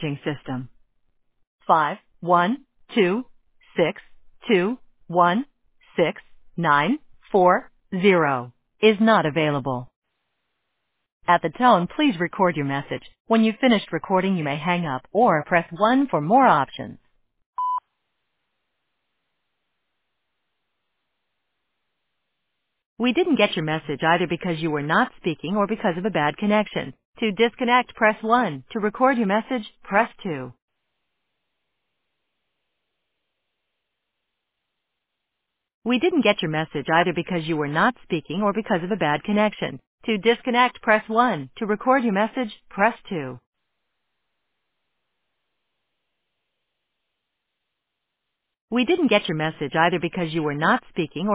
messaging system. 51262169440 is not available. At the tone, please record your message. When you've finished recording, you may hang up or press 1 for more options. We didn't get your message either because you were not speaking or because of a bad connection. To disconnect, press 1. To record your message, press 2. We didn't get your message either because you were not speaking or because of a bad connection. To disconnect, press 1. To record your message, press 2. We didn't get your message either because you were not speaking or